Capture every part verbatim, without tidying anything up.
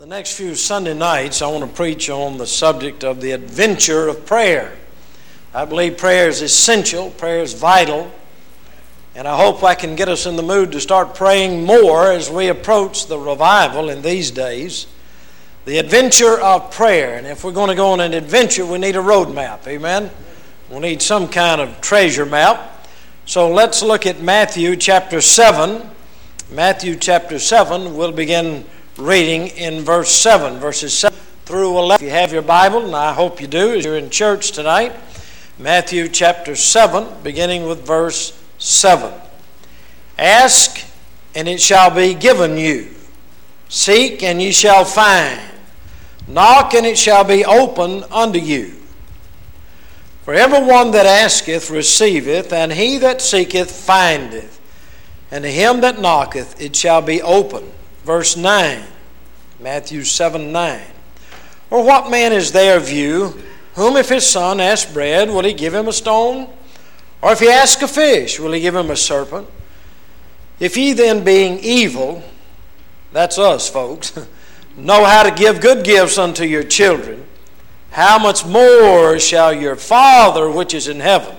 The next few Sunday nights, I want to preach on the subject of the adventure of prayer. I believe prayer is essential, prayer is vital, and I hope I can get us in the mood to start praying more as we approach the revival in these days. The adventure of prayer, and if we're going to go on an adventure, we need a road map, amen? We'll need some kind of treasure map. So let's look at Matthew chapter seven. Matthew chapter seven, we'll begin reading in verse seven, verses seven through eleven. If you have your Bible, and I hope you do as you're in church tonight, Matthew chapter seven, beginning with verse seven. Ask, and it shall be given you. Seek, and ye shall find. Knock, and it shall be opened unto you. For every one that asketh receiveth, and he that seeketh findeth, and to him that knocketh it shall be opened. Verse nine, Matthew seven, nine. Or what man is there of you, whom if his son ask bread, will he give him a stone? Or if he ask a fish, will he give him a serpent? If ye then, being evil, that's us folks, know how to give good gifts unto your children, how much more shall your Father which is in heaven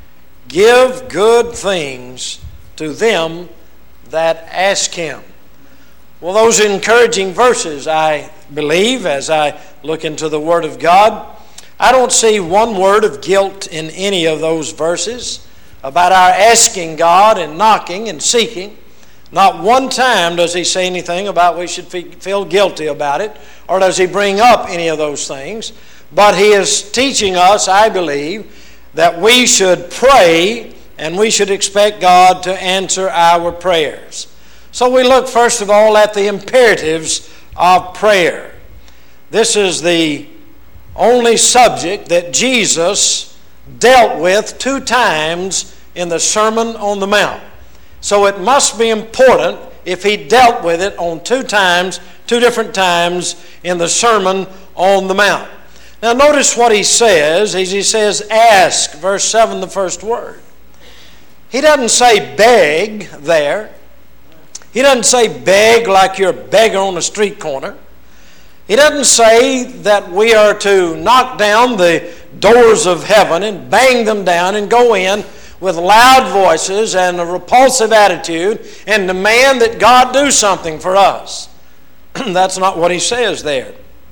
give good things to them that ask him? Well, those are encouraging verses, I believe, as I look into the Word of God. I don't see one word of guilt in any of those verses about our asking God and knocking and seeking. Not one time does he say anything about we should feel guilty about it, or does he bring up any of those things. But he is teaching us, I believe, that we should pray and we should expect God to answer our prayers. So we look first of all at the imperatives of prayer. This is the only subject that Jesus dealt with two times in the Sermon on the Mount. So it must be important if he dealt with it on two times, two different times in the Sermon on the Mount. Now notice what he says, as he says, ask, verse seven, the first word. He doesn't say beg there. He doesn't say beg like you're a beggar on a street corner. He doesn't say that we are to knock down the doors of heaven and bang them down and go in with loud voices and a repulsive attitude and demand that God do something for us. That's not what he says there.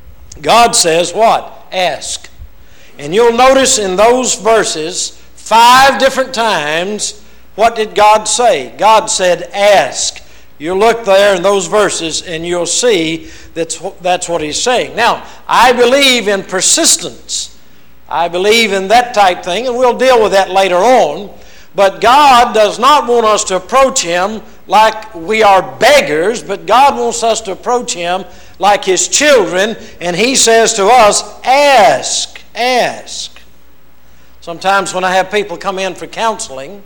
God says what? Ask. And you'll notice in those verses, five different times, what did God say? God said ask. You look there in those verses and you'll see that's, that's what he's saying. Now, I believe in persistence. I believe in that type thing, and we'll deal with that later on. But God does not want us to approach him like we are beggars, but God wants us to approach him like his children, and he says to us, ask, ask. Sometimes when I have people come in for counseling,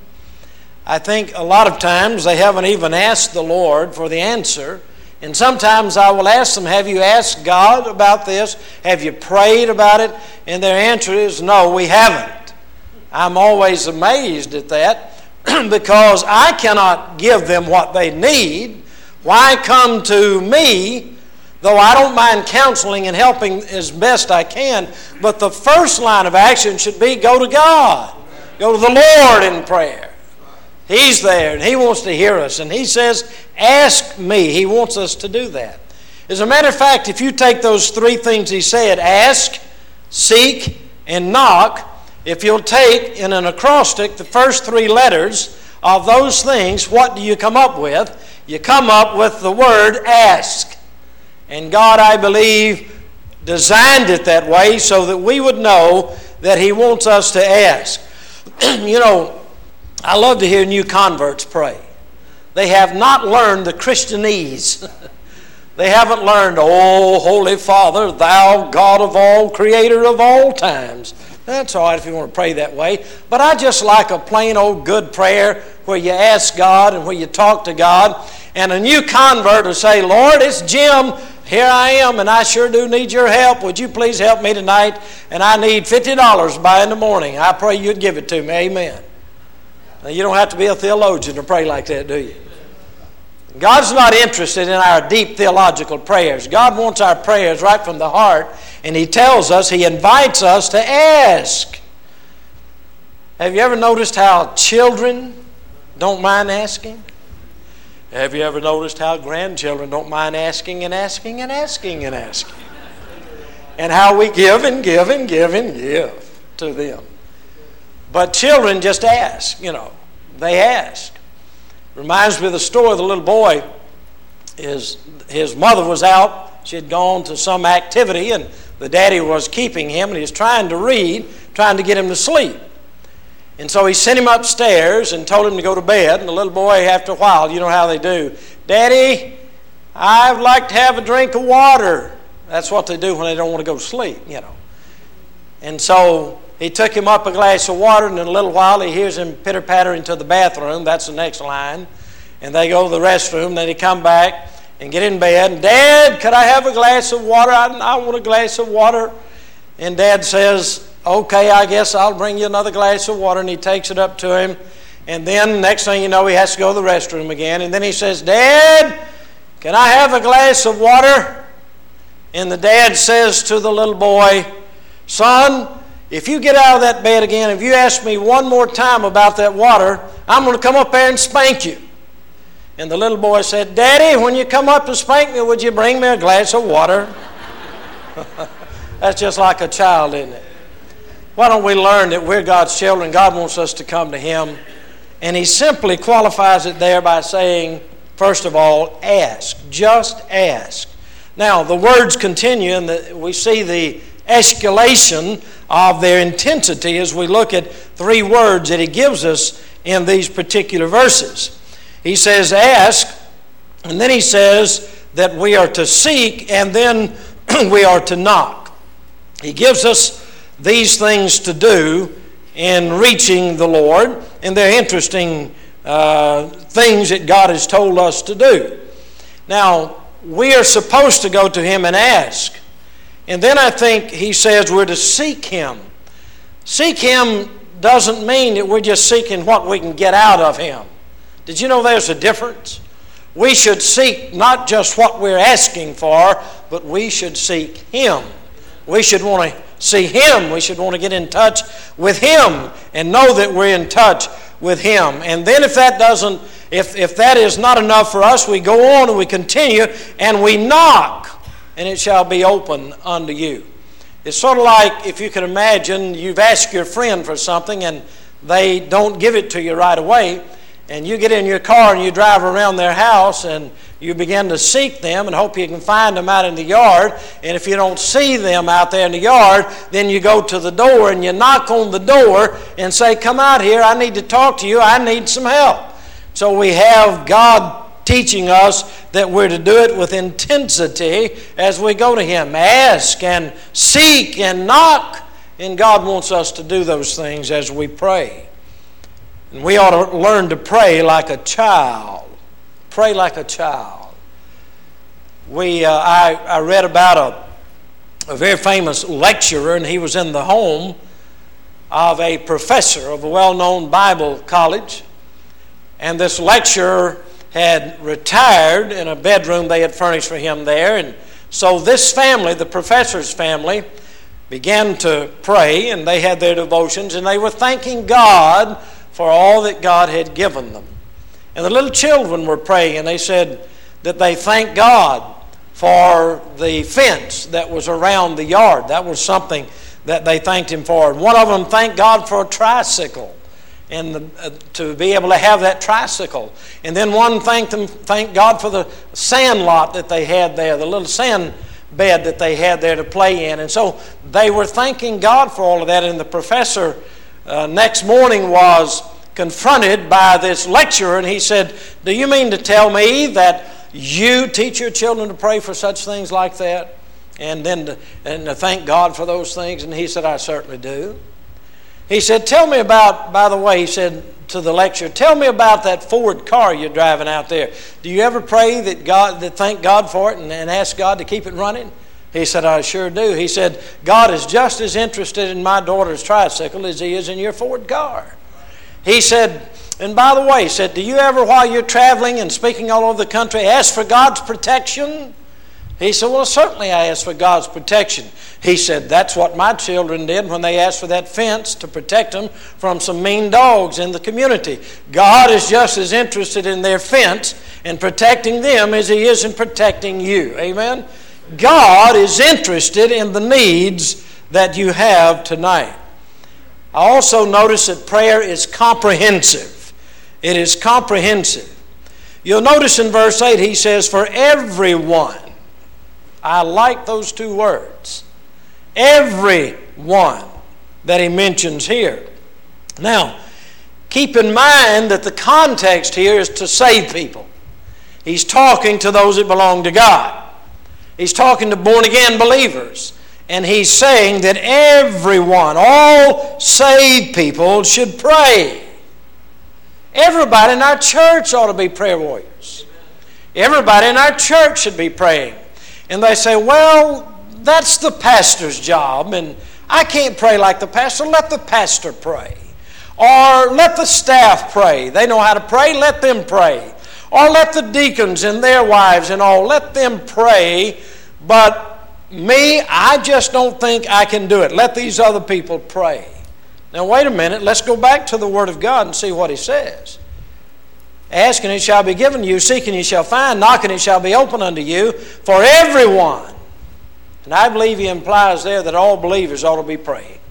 I think a lot of times they haven't even asked the Lord for the answer. And sometimes I will ask them, have you asked God about this? Have you prayed about it? And their answer is, no, we haven't. I'm always amazed at that because I cannot give them what they need. Why come to me, though I don't mind counseling and helping as best I can, but the first line of action should be go to God. Go to the Lord in prayer. He's there, and he wants to hear us. And he says, ask me. He wants us to do that. As a matter of fact, if you take those three things he said, ask, seek, and knock, if you'll take in an acrostic the first three letters of those things, what do you come up with? You come up with the word ask. And God, I believe, designed it that way so that we would know that he wants us to ask. You know, I love to hear new converts pray. They have not learned the Christianese. They haven't learned, oh, Holy Father, thou God of all, creator of all times. That's all right if you want to pray that way. But I just like a plain old good prayer where you ask God and where you talk to God. And a new convert will say, Lord, it's Jim. Here I am, and I sure do need your help. Would you please help me tonight? And I need fifty dollars by in the morning. I pray you'd give it to me. Amen. Now, you don't have to be a theologian to pray like that, do you? God's not interested in our deep theological prayers. God wants our prayers right from the heart, and He tells us, He invites us to ask. Have you ever noticed how children don't mind asking? Have you ever noticed how grandchildren don't mind asking and asking and asking and asking? And how we give and give and give and give to them. But children just ask, you know. They ask. Reminds me of the story of the little boy. His, his mother was out. She had gone to some activity, and the daddy was keeping him, and he was trying to read, trying to get him to sleep. And so he sent him upstairs and told him to go to bed. And the little boy, after a while, you know how they do. Daddy, I'd like to have a drink of water. That's what they do when they don't want to go to sleep, you know. And so he took him up a glass of water, and in a little while he hears him pitter-pattering to the bathroom. That's the next line. And they go to the restroom. Then he come back and get in bed. Dad, could I have a glass of water? I, I want a glass of water. And Dad says, okay, I guess I'll bring you another glass of water. And he takes it up to him. And then next thing you know, he has to go to the restroom again. And then he says, Dad, can I have a glass of water? And the dad says to the little boy, son, if you get out of that bed again, if you ask me one more time about that water, I'm going to come up there and spank you. And the little boy said, Daddy, when you come up to spank me, would you bring me a glass of water? That's just like a child, isn't it? Why don't we learn that we're God's children? God wants us to come to Him. And He simply qualifies it there by saying, first of all, ask. Just ask. Now, the words continue, and the, we see the escalation of their intensity as we look at three words that He gives us in these particular verses. He says, ask, and then He says that we are to seek, and then we are to knock. He gives us these things to do in reaching the Lord, and they're interesting uh, things that God has told us to do. Now, we are supposed to go to Him and ask. And then I think He says we're to seek Him. Seek Him doesn't mean that we're just seeking what we can get out of Him. Did you know there's a difference? We should seek not just what we're asking for, but we should seek Him. We should want to see Him. We should want to get in touch with Him and know that we're in touch with Him. And then if that doesn't, if, if that is not enough for us, we go on and we continue and we knock, and it shall be open unto you. It's sort of like, if you can imagine, you've asked your friend for something and they don't give it to you right away, and you get in your car and you drive around their house and you begin to seek them and hope you can find them out in the yard. And if you don't see them out there in the yard, then you go to the door and you knock on the door and say, come out here, I need to talk to you, I need some help. So we have God teaching us that we're to do it with intensity as we go to Him. Ask and seek and knock. And God wants us to do those things as we pray. And we ought to learn to pray like a child. Pray like a child. We, uh, I, I read about a, a very famous lecturer, and he was in the home of a professor of a well-known Bible college. And this lecturer had retired in a bedroom they had furnished for him there. And so this family, the professor's family, began to pray, and they had their devotions, and they were thanking God for all that God had given them. And the little children were praying, and they said that they thanked God for the fence that was around the yard. That was something that they thanked Him for. And one of them thanked God for a tricycle, and the, uh, to be able to have that tricycle. And then one thanked them, thanked God for the sand lot that they had there, the little sand bed that they had there to play in. And so they were thanking God for all of that. And the professor uh, next morning was confronted by this lecturer, and he said, do you mean to tell me that you teach your children to pray for such things like that? And then to, and to thank God for those things? And he said, I certainly do. He said, tell me about, by the way, he said to the lecturer, tell me about that Ford car you're driving out there. Do you ever pray that God, that thank God for it and, and ask God to keep it running? He said, I sure do. He said, God is just as interested in my daughter's tricycle as He is in your Ford car. He said, and by the way, he said, do you ever, while you're traveling and speaking all over the country, ask for God's protection? He said, well, certainly I ask for God's protection. He said, that's what my children did when they asked for that fence to protect them from some mean dogs in the community. God is just as interested in their fence and protecting them as He is in protecting you. Amen? God is interested in the needs that you have tonight. I also notice that prayer is comprehensive. It is comprehensive. You'll notice in verse eight, he says, for everyone. I like those two words. Everyone that he mentions here. Now, keep in mind that the context here is to save people. He's talking to those that belong to God. He's talking to born-again believers. And he's saying that everyone, all saved people, should pray. Everybody in our church ought to be prayer warriors. Everybody in our church should be praying. And they say, well, that's the pastor's job, and I can't pray like the pastor. Let the pastor pray. Or let the staff pray. They know how to pray, let them pray. Or let the deacons and their wives and all, let them pray. But me, I just don't think I can do it. Let these other people pray. Now wait a minute, let's go back to the Word of God and see what He says. Ask and it shall be given you, seek and you shall find, knock and it shall be opened unto you, for everyone. And I believe he implies there that all believers ought to be praying.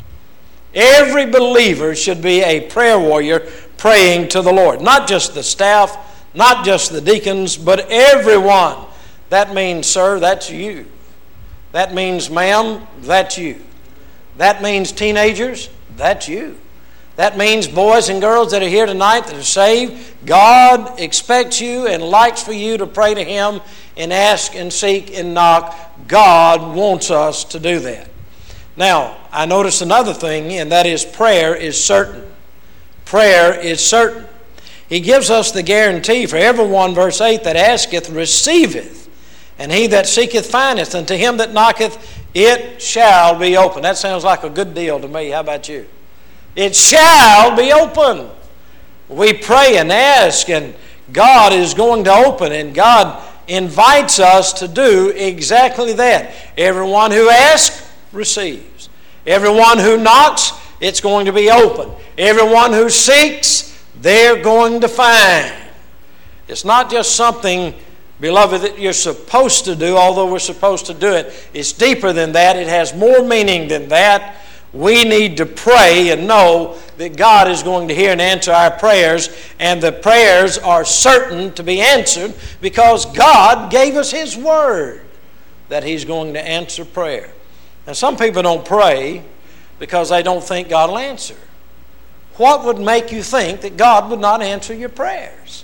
Every believer should be a prayer warrior praying to the Lord. Not just the staff, not just the deacons, but everyone. That means, sir, that's you. That means, ma'am, that's you. That means, teenagers, that's you. That means boys and girls that are here tonight that are saved. God expects you and likes for you to pray to Him and ask and seek and knock. God wants us to do that. Now, I notice another thing, and that is prayer is certain. Prayer is certain. He gives us the guarantee for everyone, verse eight, that asketh receiveth, and he that seeketh findeth, and to him that knocketh it shall be open. That sounds like a good deal to me. How about you? It shall be open. We pray and ask, and God is going to open, and God invites us to do exactly that. Everyone who asks, receives. Everyone who knocks, it's going to be open. Everyone who seeks, they're going to find. It's not just something, beloved, that you're supposed to do, although we're supposed to do it. It's deeper than that. It has more meaning than that. We need to pray and know that God is going to hear and answer our prayers, and the prayers are certain to be answered because God gave us His Word that He's going to answer prayer. Now, some people don't pray because they don't think God will answer. What would make you think that God would not answer your prayers?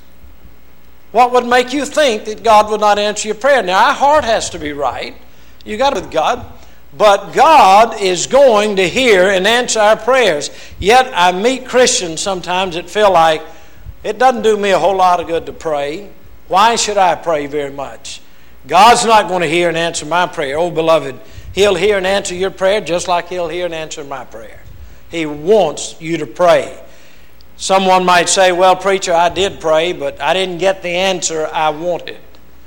What would make you think that God would not answer your prayer? Now, our heart has to be right. You got it with God. But God is going to hear and answer our prayers. Yet I meet Christians sometimes that feel like it doesn't do me a whole lot of good to pray. Why should I pray very much? God's not going to hear and answer my prayer. Oh, beloved, He'll hear and answer your prayer just like He'll hear and answer my prayer. He wants you to pray. Someone might say, well, preacher, I did pray, but I didn't get the answer I wanted.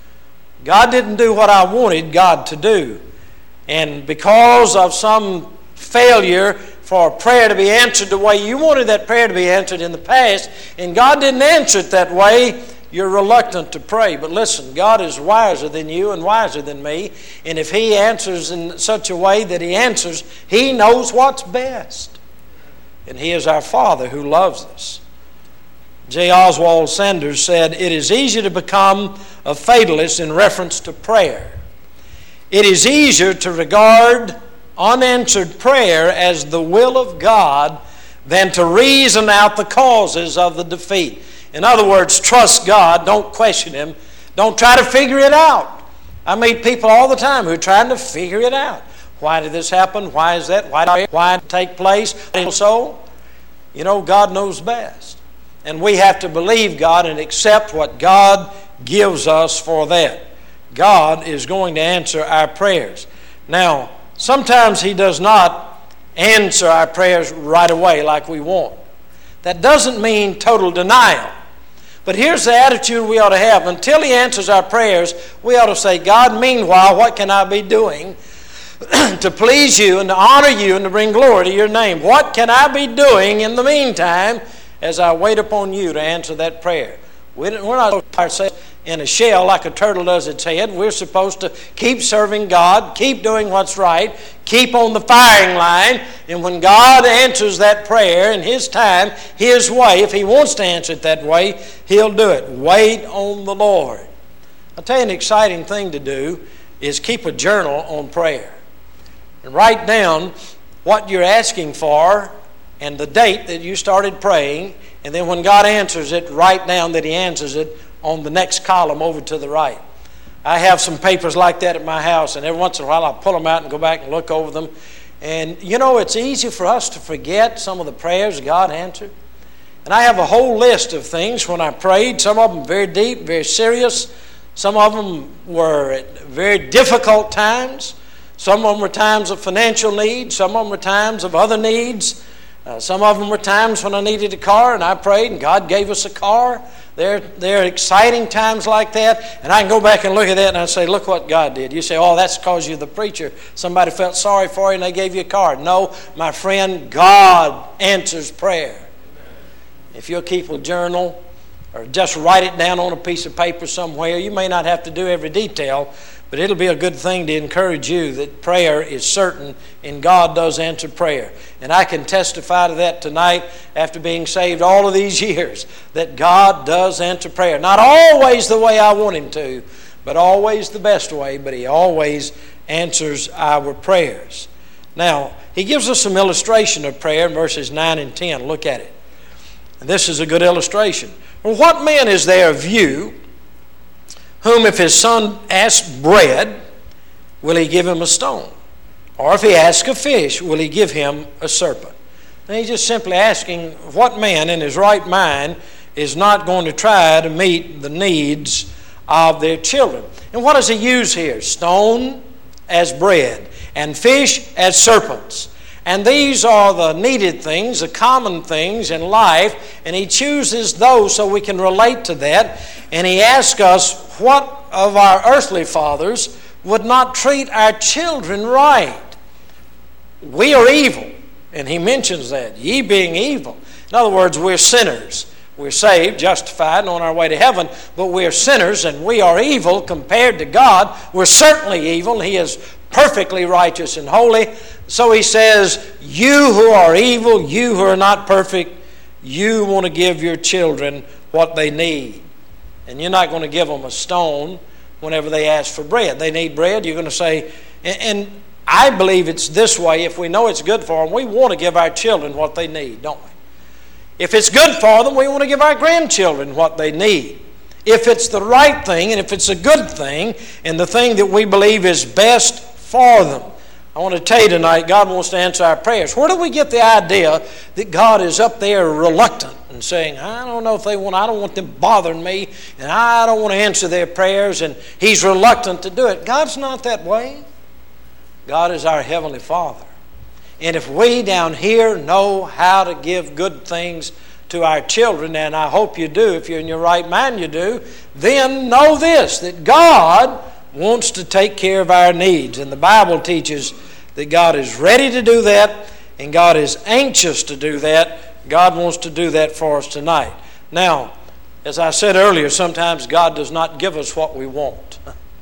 God didn't do what I wanted God to do. And because of some failure for a prayer to be answered the way you wanted that prayer to be answered in the past, and God didn't answer it that way, you're reluctant to pray. But listen, God is wiser than you and wiser than me. And if He answers in such a way that He answers, He knows what's best. And He is our Father who loves us. J. Oswald Sanders said, it is easy to become a fatalist in reference to prayer. It is easier to regard unanswered prayer as the will of God than to reason out the causes of the defeat. In other words, trust God. Don't question Him. Don't try to figure it out. I meet people all the time who are trying to figure it out. Why did this happen? Why is that? Why did it take place? And so, you know, God knows best. And we have to believe God and accept what God gives us for that. God is going to answer our prayers. Now, sometimes He does not answer our prayers right away like we want. That doesn't mean total denial. But here's the attitude we ought to have. Until He answers our prayers, we ought to say, God, meanwhile, what can I be doing to please You and to honor You and to bring glory to Your name? What can I be doing in the meantime as I wait upon You to answer that prayer? We're not supposed to put ourselves in a shell like a turtle does its head. We're supposed to keep serving God, keep doing what's right, keep on the firing line, and when God answers that prayer in His time, His way, if He wants to answer it that way, He'll do it. Wait on the Lord. I'll tell you, an exciting thing to do is keep a journal on prayer. And write down what you're asking for and the date that you started praying, and then when God answers it, write down that He answers it on the next column over to the right. I have some papers like that at my house, and every once in a while I'll pull them out and go back and look over them. And you know, it's easy for us to forget some of the prayers God answered. And I have a whole list of things when I prayed, some of them very deep, very serious. Some of them were at very difficult times. Some of them were times of financial need. Some of them were times of other needs. Uh, some of them were times when I needed a car and I prayed and God gave us a car. There, there are exciting times like that, and I can go back and look at that and I say, look what God did. You say, oh, that's because you're the preacher. Somebody felt sorry for you and they gave you a car. No, my friend, God answers prayer. If you'll keep a journal or just write it down on a piece of paper somewhere, you may not have to do every detail, but it'll be a good thing to encourage you that prayer is certain and God does answer prayer. And I can testify to that tonight after being saved all of these years, that God does answer prayer. Not always the way I want Him to, but always the best way, but He always answers our prayers. Now, He gives us some illustration of prayer in verses nine and ten. Look at it. And this is a good illustration. Well, what man is there of you whom if his son asks bread, will he give him a stone? Or if he asks a fish, will he give him a serpent? And he's just simply asking what man in his right mind is not going to try to meet the needs of their children. And what does he use here? Stone as bread and fish as serpents. And these are the needed things, the common things in life, and he chooses those so we can relate to that. And he asks us, what of our earthly fathers would not treat our children right? We are evil, and he mentions that, ye being evil. In other words, we're sinners. We're saved, justified, and on our way to heaven, but we're sinners and we are evil compared to God. We're certainly evil. He is perfectly righteous and holy. So he says, you who are evil, you who are not perfect, you want to give your children what they need. And you're not going to give them a stone whenever they ask for bread. They need bread, you're going to say, and, and I believe it's this way. If we know it's good for them, we want to give our children what they need, don't we? If it's good for them, we want to give our grandchildren what they need. If it's the right thing, and if it's a good thing, and the thing that we believe is best for them. I want to tell you tonight, God wants to answer our prayers. Where do we get the idea that God is up there reluctant and saying, I don't know if they want, I don't want them bothering me, and I don't want to answer their prayers, and He's reluctant to do it? God's not that way. God is our Heavenly Father. And if we down here know how to give good things to our children, and I hope you do, if you're in your right mind you do, then know this, that God wants to take care of our needs. And the Bible teaches that God is ready to do that, and God is anxious to do that. God wants to do that for us tonight. Now, as I said earlier, sometimes God does not give us what we want.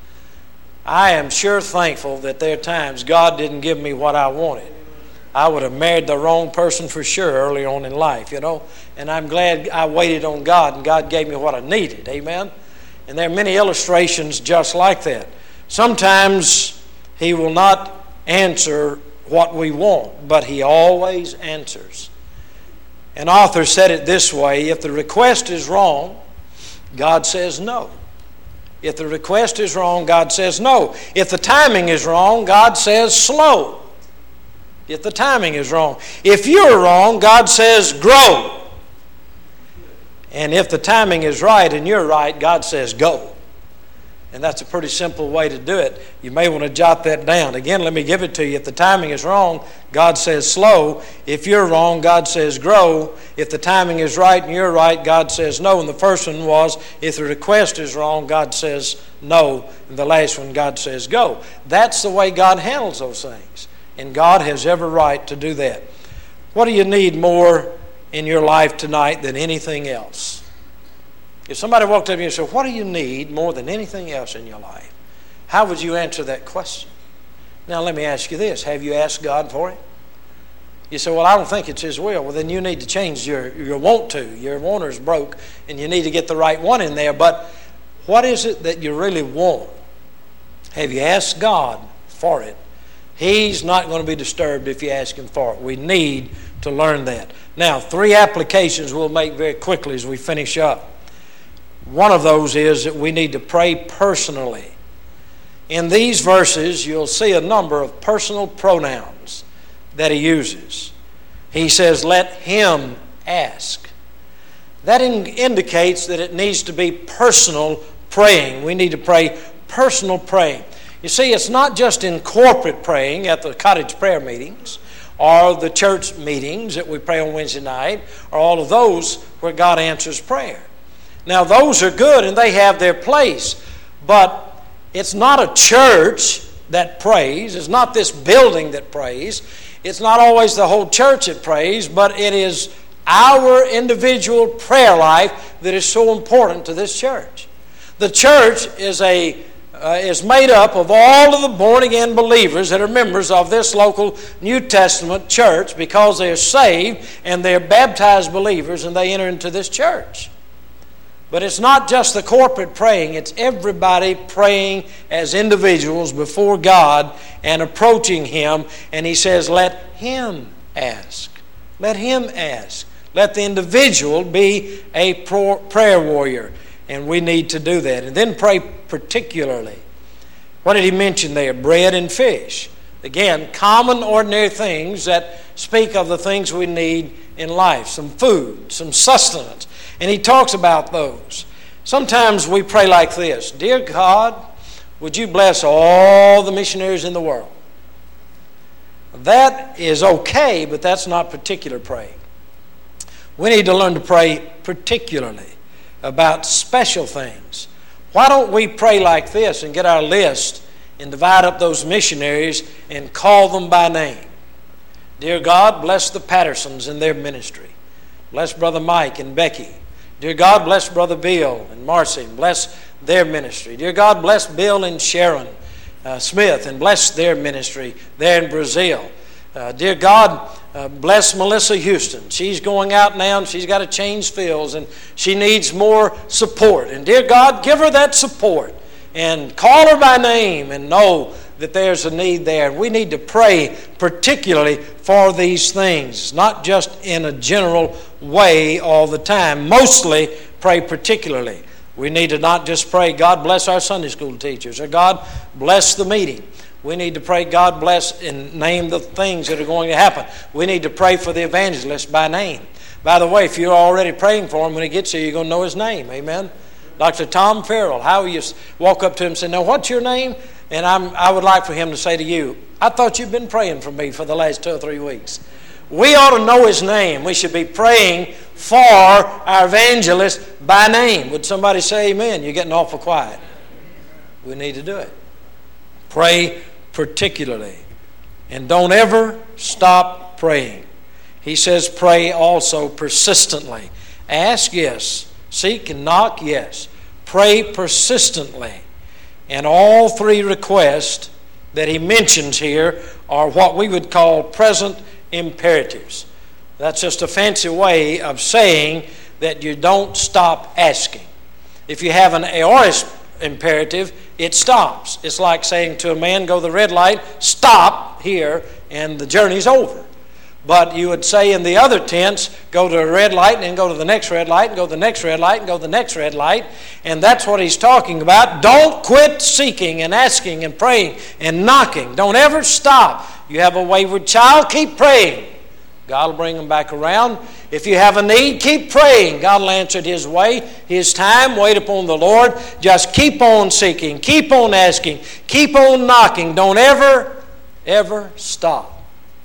I am sure thankful that there are times God didn't give me what I wanted. I would have married the wrong person for sure early on in life, you know. And I'm glad I waited on God and God gave me what I needed. Amen? And there are many illustrations just like that. Sometimes He will not answer what we want, but He always answers. An author said it this way, if the request is wrong, God says no. If the request is wrong, God says no. If the timing is wrong, God says slow. If the timing is wrong. If you're wrong, God says grow. And if the timing is right and you're right, God says go. And that's a pretty simple way to do it. You may want to jot that down. Again, let me give it to you. If the timing is wrong, God says slow. If you're wrong, God says grow. If the timing is right and you're right, God says no. And the first one was, if the request is wrong, God says no. And the last one, God says go. That's the way God handles those things. And God has every right to do that. What do you need more in your life tonight than anything else? If somebody walked up to you and said, what do you need more than anything else in your life? How would you answer that question? Now let me ask you this. Have you asked God for it? You say, well, I don't think it's His will. Well, then you need to change your, your want to. Your wanter's broke and you need to get the right one in there. But what is it that you really want? Have you asked God for it? He's not going to be disturbed if you ask Him for it. We need to learn that. Now, three applications we'll make very quickly as we finish up. One of those is that we need to pray personally. In these verses, you'll see a number of personal pronouns that he uses. He says, let him ask. That in- indicates that it needs to be personal praying. We need to pray personal praying. You see, it's not just in corporate praying at the cottage prayer meetings or the church meetings that we pray on Wednesday night or all of those where God answers prayer. Now, those are good and they have their place, but it's not a church that prays. It's not this building that prays. It's not always the whole church that prays, but it is our individual prayer life that is so important to this church. The church is a uh, is made up of all of the born-again believers that are members of this local New Testament church because they are saved and they are baptized believers and they enter into this church. But it's not just the corporate praying, it's everybody praying as individuals before God and approaching Him. And he says, let him ask. Let him ask. Let the individual be a prayer warrior. And we need to do that. And then pray particularly. What did he mention there? Bread and fish. Again, common, ordinary things that speak of the things we need in life. Some food, some sustenance. And he talks about those. Sometimes we pray like this. Dear God, would you bless all the missionaries in the world? That is okay, but that's not particular praying. We need to learn to pray particularly about special things. Why don't we pray like this and get our list and divide up those missionaries and call them by name? Dear God, bless the Pattersons in their ministry. Bless Brother Mike and Becky. Dear God, bless Brother Bill and Marcy and bless their ministry. Dear God, bless Bill and Sharon uh, Smith and bless their ministry there in Brazil. Uh, dear God, uh, bless Melissa Houston. She's going out now and she's got to change fields and she needs more support. And dear God, give her that support and call her by name and know that there's a need there. We need to pray particularly for these things, not just in a general way all the time. Mostly pray particularly. We need to not just pray, God bless our Sunday school teachers, or God bless the meeting. We need to pray, God bless, and name the things that are going to happen. We need to pray for the evangelist by name. By the way, if you're already praying for him, when he gets here, you're going to know his name. Amen? Doctor Tom Farrell, how will you walk up to him and say, now what's your name? And I'm, I would like for him to say to you, I thought you'd been praying for me for the last two or three weeks. We ought to know his name. We should be praying for our evangelist by name. Would somebody say amen? You're getting awful quiet. We need to do it. Pray particularly. And don't ever stop praying. He says pray also persistently. Ask, yes. Seek and knock, yes. Pray persistently. And all three requests that he mentions here are what we would call present imperatives. That's just a fancy way of saying that you don't stop asking. If you have an aorist imperative, it stops. It's like saying to a man, go to the red light, stop here, and the journey's over. But you would say in the other tense, go to a red light and then go to the next red light and go to the next red light and go to the next red light. And that's what he's talking about. Don't quit seeking and asking and praying and knocking. Don't ever stop. You have a wayward child, keep praying. God will bring them back around. If you have a need, keep praying. God will answer it His way, His time. Wait upon the Lord. Just keep on seeking. Keep on asking. Keep on knocking. Don't ever, ever stop.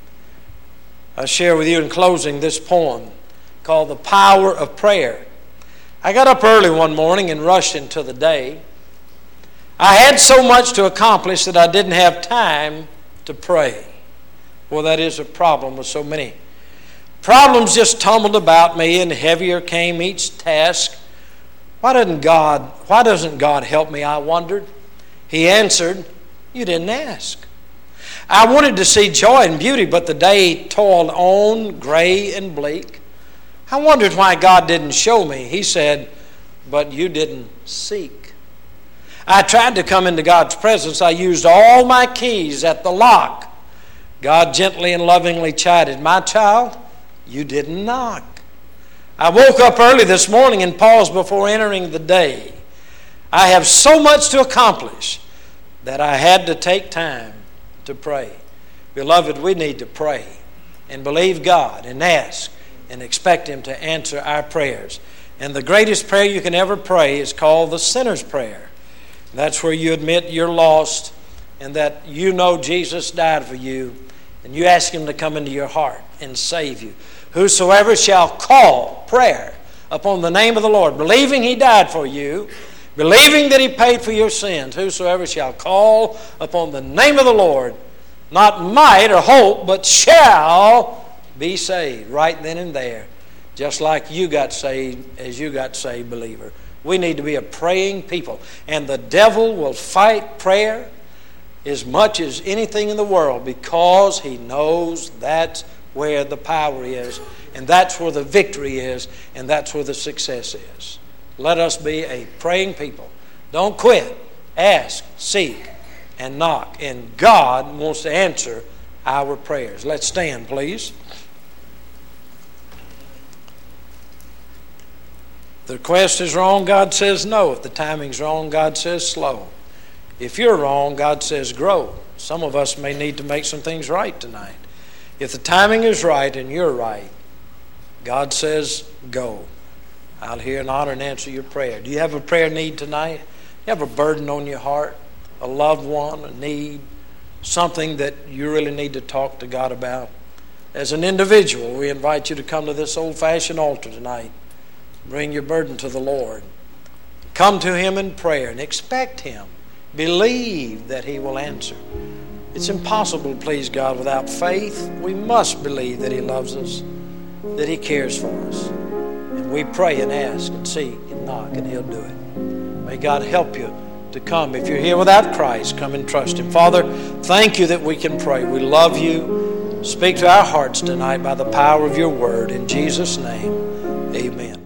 I'll share with you in closing this poem called The Power of Prayer. I got up early one morning and rushed into the day. I had so much to accomplish that I didn't have time to pray. Well, that is a problem with so many. Problems just tumbled about me, and heavier came each task. Why doesn't God, why doesn't God help me, I wondered. He answered, you didn't ask. I wanted to see joy and beauty, but the day toiled on, gray and bleak. I wondered why God didn't show me. He said, but you didn't seek. I tried to come into God's presence. I used all my keys at the lock. God gently and lovingly chided, my child, you didn't knock. I woke up early this morning and paused before entering the day. I have so much to accomplish that I had to take time to pray. Beloved, we need to pray and believe God and ask and expect Him to answer our prayers. And the greatest prayer you can ever pray is called the sinner's prayer. That's where you admit you're lost and that you know Jesus died for you, and you ask Him to come into your heart and save you. Whosoever shall call prayer upon the name of the Lord, believing He died for you, believing that He paid for your sins, whosoever shall call upon the name of the Lord, not might or hope, but shall be saved right then and there, just like you got saved as you got saved, believer. We need to be a praying people, and the devil will fight prayer as much as anything in the world because he knows that's where the power is, and that's where the victory is, and that's where the success is. Let us be a praying people. Don't quit. Ask, seek, and knock. And God wants to answer our prayers. Let's stand, please. If the request is wrong, God says no. If the timing's wrong, God says slow. If you're wrong, God says grow. Some of us may need to make some things right tonight. If the timing is right and you're right, God says go. I'll hear and honor and answer your prayer. Do you have a prayer need tonight? Do you have a burden on your heart? A loved one, a need, something that you really need to talk to God about? As an individual, we invite you to come to this old-fashioned altar tonight. Bring your burden to the Lord. Come to Him in prayer and expect Him. Believe that He will answer. It's impossible to please God without faith. We must believe that He loves us, that He cares for us. And we pray and ask and seek and knock, and He'll do it. May God help you to come. If you're here without Christ, come and trust Him. Father, thank you that we can pray. We love you. Speak to our hearts tonight by the power of your word. In Jesus' name, amen.